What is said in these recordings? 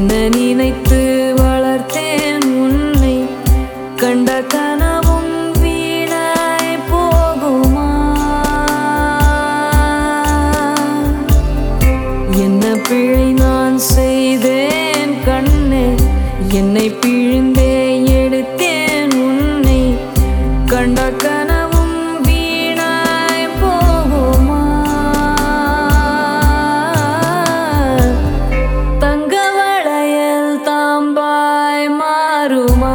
என்ன நினைத்து வளர்த்தேன் உன்னை கண்ட கனவும் வீணாய் போகுமா? என்ன பிழை நான் செய்தேன் கண்ணே, என்னை பிழிந்தே எடுத்தேன் உன்னை கண்ட கனவும் வீணாய் போகுமா? தங்க வளையல் தாம்பாய் மாறுமா?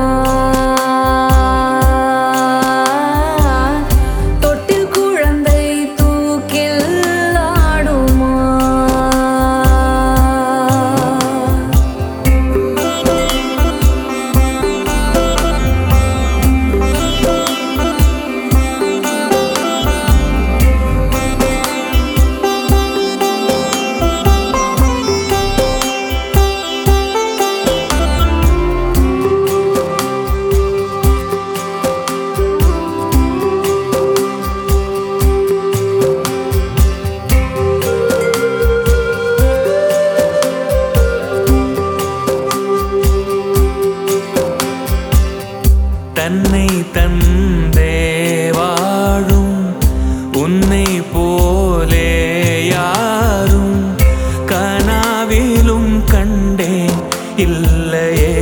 தொட்டில் குழந்தை தூக்கில் ஆடுமா? தன்னை தந்தே வாழும் உன்னை போலே யாரும் கனாவிலும் கண்டேன் இல்லையே.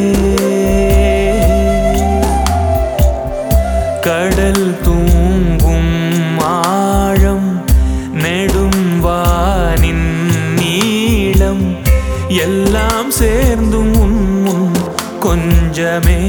கடல் தூங்கும் ஆழம் நெடும் வானின் நீளம் எல்லாம் சேர்ந்தும் உன் கொஞ்சமே.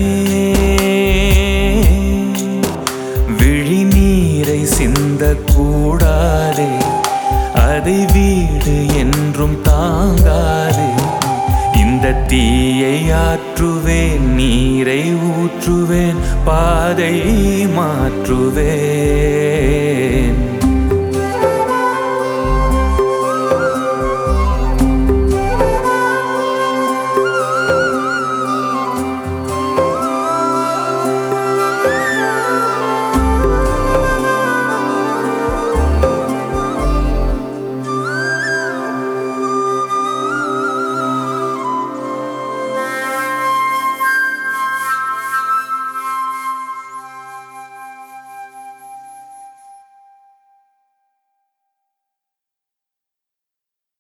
விழிநீரை சிந்தக்கூடாதே, அதை வீடு என்றும் தாங்காதே. இந்த தீயை ஆற்றுவேன், நீரை ஊற்றுவேன், பாதை மாற்றுவேன்.